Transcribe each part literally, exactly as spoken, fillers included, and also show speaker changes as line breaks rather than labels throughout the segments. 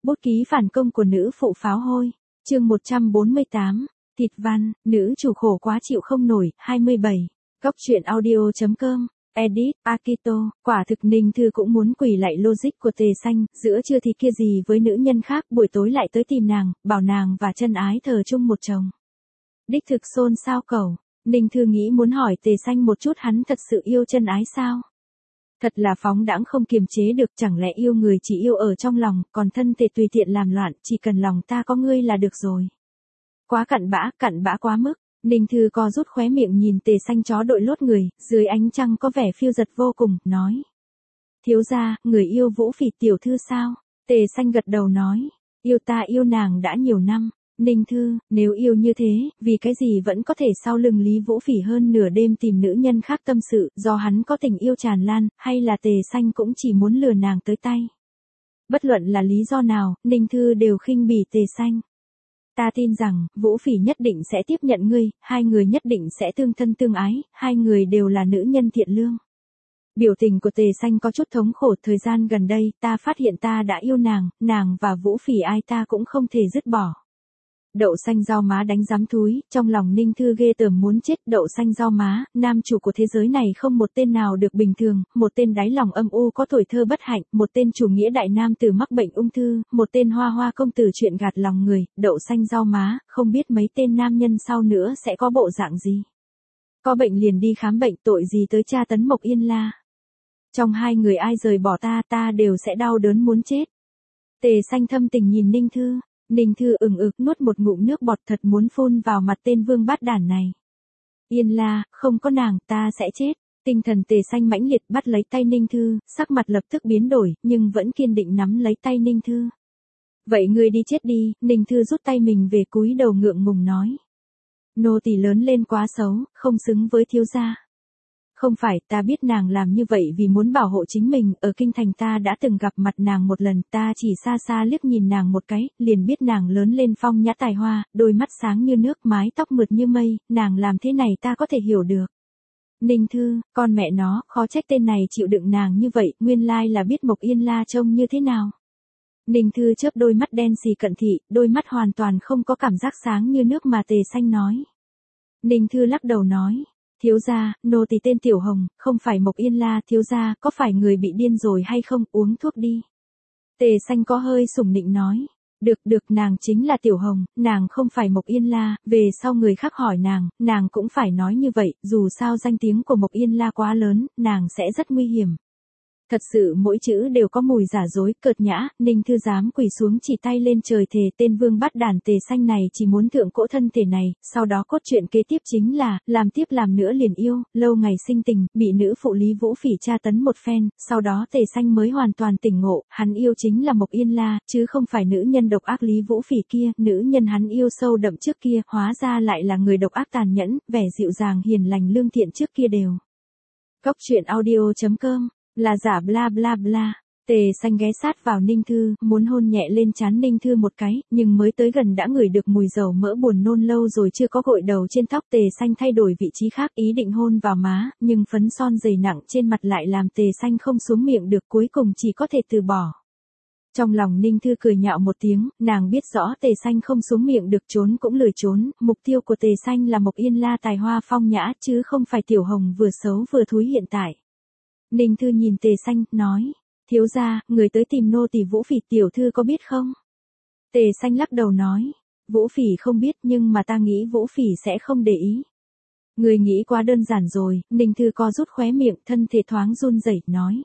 Bút ký phản công của nữ phụ pháo hôi. Chương một trăm bốn mươi tám. Thịt văn, nữ chủ khổ quá chịu không nổi. hai mươi bảy. Cóc truyện audio chấm com. Edit, Akito, quả thực Ninh Thư cũng muốn quỳ lại logic của Tề Xanh, giữa trưa thì kia gì với nữ nhân khác, buổi tối lại tới tìm nàng, bảo nàng và chân ái thờ chung một chồng. Đích thực xôn xao cầu, Ninh Thư nghĩ muốn hỏi Tề Xanh một chút hắn thật sự yêu chân ái sao? Thật là phóng đãng không kiềm chế được, chẳng lẽ yêu người chỉ yêu ở trong lòng, còn thân thể tùy tiện làm loạn, chỉ cần lòng ta có ngươi là được rồi. Quá cặn bã, cặn bã quá mức. Ninh Thư co rút khóe miệng nhìn Tề Xanh chó đội lốt người, dưới ánh trăng có vẻ phiêu giật vô cùng, nói. Thiếu gia, người yêu Vũ Phỉ tiểu thư sao? Tề Xanh gật đầu nói, yêu ta yêu nàng đã nhiều năm. Ninh Thư, nếu yêu như thế, vì cái gì vẫn có thể sau lưng Lý Vũ Phỉ hơn nửa đêm tìm nữ nhân khác tâm sự, do hắn có tình yêu tràn lan, hay là Tề Xanh cũng chỉ muốn lừa nàng tới tay? Bất luận là lý do nào, Ninh Thư đều khinh bỉ Tề Xanh. Ta tin rằng, Vũ Phỉ nhất định sẽ tiếp nhận ngươi, hai người nhất định sẽ tương thân tương ái, hai người đều là nữ nhân thiện lương. Biểu tình của Tề Xanh có chút thống khổ, thời gian gần đây, ta phát hiện ta đã yêu nàng, nàng và Vũ Phỉ ai ta cũng không thể dứt bỏ. Đậu xanh rau má đánh giám thúi, trong lòng Ninh Thư ghê tởm muốn chết. Đậu xanh rau má, nam chủ của thế giới này không một tên nào được bình thường, một tên đáy lòng âm u có tuổi thơ bất hạnh, một tên chủ nghĩa đại nam tử mắc bệnh ung thư, một tên hoa hoa công tử chuyện gạt lòng người. Đậu xanh rau má, không biết mấy tên nam nhân sau nữa sẽ có bộ dạng gì. Có bệnh liền đi khám bệnh, tội gì tới tra tấn Mộc Yên La. Trong hai người ai rời bỏ ta, ta đều sẽ đau đớn muốn chết. Tề Xanh thâm tình nhìn Ninh Thư. Ninh Thư ừng ực nuốt một ngụm nước bọt, thật muốn phun vào mặt tên vương bát đản này. Yên La, không có nàng, ta sẽ chết. Tinh thần Tề Xanh mãnh liệt bắt lấy tay Ninh Thư, sắc mặt lập tức biến đổi, nhưng vẫn kiên định nắm lấy tay Ninh Thư. Vậy ngươi đi chết đi. Ninh Thư rút tay mình về, cúi đầu ngượng ngùng nói. Nô tỳ lớn lên quá xấu, không xứng với thiếu gia. Không phải, ta biết nàng làm như vậy vì muốn bảo hộ chính mình, ở kinh thành ta đã từng gặp mặt nàng một lần, ta chỉ xa xa liếc nhìn nàng một cái, liền biết nàng lớn lên phong nhã tài hoa, đôi mắt sáng như nước, mái tóc mượt như mây, nàng làm thế này ta có thể hiểu được. Ninh Thư, con mẹ nó, khó trách tên này chịu đựng nàng như vậy, nguyên lai là biết Mộc Yên La trông như thế nào. Ninh Thư chớp đôi mắt đen xì cận thị, đôi mắt hoàn toàn không có cảm giác sáng như nước mà Tề Xanh nói. Ninh Thư lắc đầu nói. Thiếu gia, nô tỳ tên Tiểu Hồng, không phải Mộc Yên La. Thiếu gia, có phải người bị điên rồi hay không, uống thuốc đi. Tề Xanh có hơi sủng nịnh nói. Được được, nàng chính là Tiểu Hồng, nàng không phải Mộc Yên La, về sau người khác hỏi nàng, nàng cũng phải nói như vậy, dù sao danh tiếng của Mộc Yên La quá lớn, nàng sẽ rất nguy hiểm. Thật sự mỗi chữ đều có mùi giả dối, cợt nhã. Ninh Thư dám quỳ xuống chỉ tay lên trời thề tên vương bát đản Tề Xanh này chỉ muốn thượng cỗ thân thể này, sau đó cốt truyện kế tiếp chính là, làm tiếp làm nữa liền yêu, lâu ngày sinh tình, bị nữ phụ Lý Vũ Phỉ tra tấn một phen, sau đó Tề Xanh mới hoàn toàn tỉnh ngộ, hắn yêu chính là Mộc Yên La, chứ không phải nữ nhân độc ác Lý Vũ Phỉ kia, nữ nhân hắn yêu sâu đậm trước kia, hóa ra lại là người độc ác tàn nhẫn, vẻ dịu dàng hiền lành lương thiện trước kia đều. Cóc truyện audio chấm com. Là giả bla bla bla. Tề Xanh ghé sát vào Ninh Thư, muốn hôn nhẹ lên trán Ninh Thư một cái, nhưng mới tới gần đã ngửi được mùi dầu mỡ buồn nôn lâu rồi chưa có gội đầu trên tóc. Tề Xanh thay đổi vị trí khác, ý định hôn vào má, nhưng phấn son dày nặng trên mặt lại làm Tề Xanh không xuống miệng được, cuối cùng chỉ có thể từ bỏ. Trong lòng Ninh Thư cười nhạo một tiếng, nàng biết rõ Tề Xanh không xuống miệng được, trốn cũng lười trốn, mục tiêu của Tề Xanh là Mộc Yên La tài hoa phong nhã, chứ không phải Tiểu Hồng vừa xấu vừa thúi hiện tại. Ninh Thư nhìn Tề Xanh, nói, thiếu gia, người tới tìm nô tỳ Vũ Phỉ tiểu thư có biết không? Tề Xanh lắc đầu nói, Vũ Phỉ không biết, nhưng mà ta nghĩ Vũ Phỉ sẽ không để ý. Người nghĩ quá đơn giản rồi. Ninh Thư co rút khóe miệng, thân thể thoáng run rẩy, nói.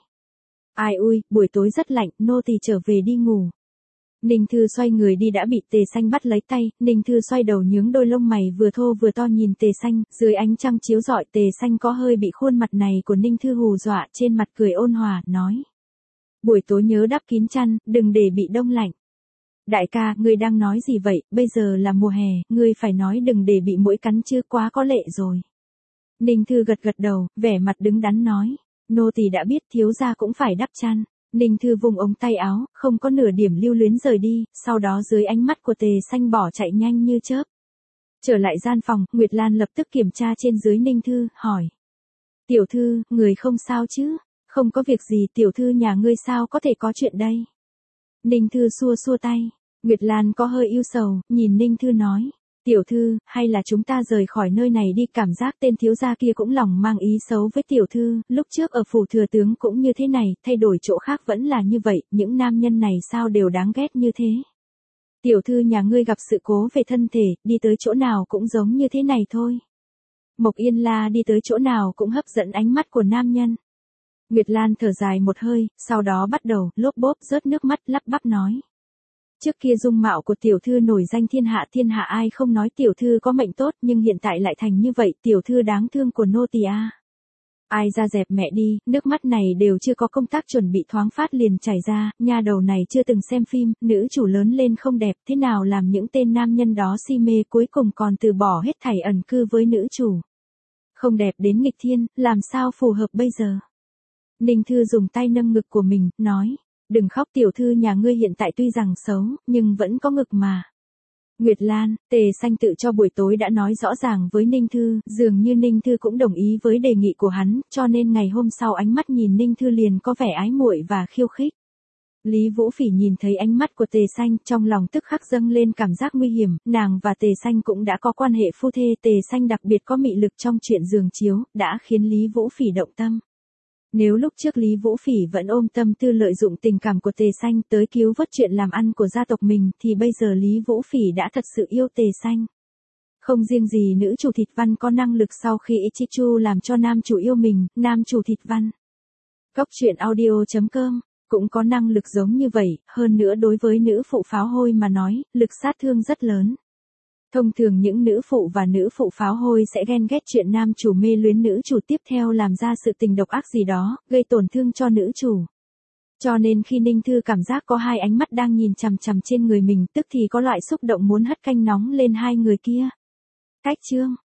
Ai ui, buổi tối rất lạnh, nô tỳ trở về đi ngủ. Ninh Thư xoay người đi đã bị Tề Xanh bắt lấy tay, Ninh Thư xoay đầu nhướng đôi lông mày vừa thô vừa to nhìn Tề Xanh, dưới ánh trăng chiếu rọi Tề Xanh có hơi bị khuôn mặt này của Ninh Thư hù dọa, trên mặt cười ôn hòa, nói. Buổi tối nhớ đắp kín chăn, đừng để bị đông lạnh. Đại ca, ngươi đang nói gì vậy, bây giờ là mùa hè, ngươi phải nói đừng để bị muỗi cắn chứ, quá có lệ rồi. Ninh Thư gật gật đầu, vẻ mặt đứng đắn nói, nô tỳ đã biết, thiếu gia cũng phải đắp chăn. Ninh Thư vùng ống tay áo, không có nửa điểm lưu luyến rời đi, sau đó dưới ánh mắt của Tề Xanh bỏ chạy nhanh như chớp. Trở lại gian phòng, Nguyệt Lan lập tức kiểm tra trên dưới Ninh Thư, hỏi. Tiểu thư, người không sao chứ? Không có việc gì, tiểu thư nhà ngươi sao có thể có chuyện đây? Ninh Thư xua xua tay. Nguyệt Lan có hơi ưu sầu, nhìn Ninh Thư nói. Tiểu thư, hay là chúng ta rời khỏi nơi này đi, cảm giác tên thiếu gia kia cũng lòng mang ý xấu với tiểu thư, lúc trước ở phủ thừa tướng cũng như thế này, thay đổi chỗ khác vẫn là như vậy, những nam nhân này sao đều đáng ghét như thế. Tiểu thư nhà ngươi gặp sự cố về thân thể, đi tới chỗ nào cũng giống như thế này thôi. Mộc Yên La đi tới chỗ nào cũng hấp dẫn ánh mắt của nam nhân. Nguyệt Lan thở dài một hơi, sau đó bắt đầu, lốp bốp rớt nước mắt lắp bắp nói. Trước kia dung mạo của tiểu thư nổi danh thiên hạ thiên hạ ai không nói tiểu thư có mệnh tốt, nhưng hiện tại lại thành như vậy, tiểu thư đáng thương của nô tỳ a. Ai ra dẹp mẹ đi, nước mắt này đều chưa có công tác chuẩn bị thoáng phát liền chảy ra, nha đầu này chưa từng xem phim, nữ chủ lớn lên không đẹp, thế nào làm những tên nam nhân đó si mê cuối cùng còn từ bỏ hết thảy ẩn cư với nữ chủ. Không đẹp đến nghịch thiên, làm sao phù hợp bây giờ? Ninh Thư dùng tay nâng ngực của mình, nói. Đừng khóc, tiểu thư nhà ngươi hiện tại tuy rằng xấu, nhưng vẫn có ngực mà. Nguyệt Lan, Tề Xanh tự cho buổi tối đã nói rõ ràng với Ninh Thư, dường như Ninh Thư cũng đồng ý với đề nghị của hắn, cho nên ngày hôm sau ánh mắt nhìn Ninh Thư liền có vẻ ái muội và khiêu khích. Lý Vũ Phỉ nhìn thấy ánh mắt của Tề Xanh, trong lòng tức khắc dâng lên cảm giác nguy hiểm, nàng và Tề Xanh cũng đã có quan hệ phu thê, Tề Xanh đặc biệt có mị lực trong chuyện giường chiếu, đã khiến Lý Vũ Phỉ động tâm. Nếu lúc trước Lý Vũ Phỉ vẫn ôm tâm tư lợi dụng tình cảm của Tề Xanh tới cứu vớt chuyện làm ăn của gia tộc mình, thì bây giờ Lý Vũ Phỉ đã thật sự yêu Tề Xanh. Không riêng gì nữ chủ Thịt Văn có năng lực sau khi Ichichu làm cho nam chủ yêu mình, nam chủ Thịt Văn. Cốc truyện audio chấm com cũng có năng lực giống như vậy, hơn nữa đối với nữ phụ pháo hôi mà nói, lực sát thương rất lớn. Thông thường những nữ phụ và nữ phụ pháo hôi sẽ ghen ghét chuyện nam chủ mê luyến nữ chủ tiếp theo làm ra sự tình độc ác gì đó, gây tổn thương cho nữ chủ. Cho nên khi Ninh Thư cảm giác có hai ánh mắt đang nhìn chằm chằm trên người mình, tức thì có loại xúc động muốn hất canh nóng lên hai người kia. Cách chương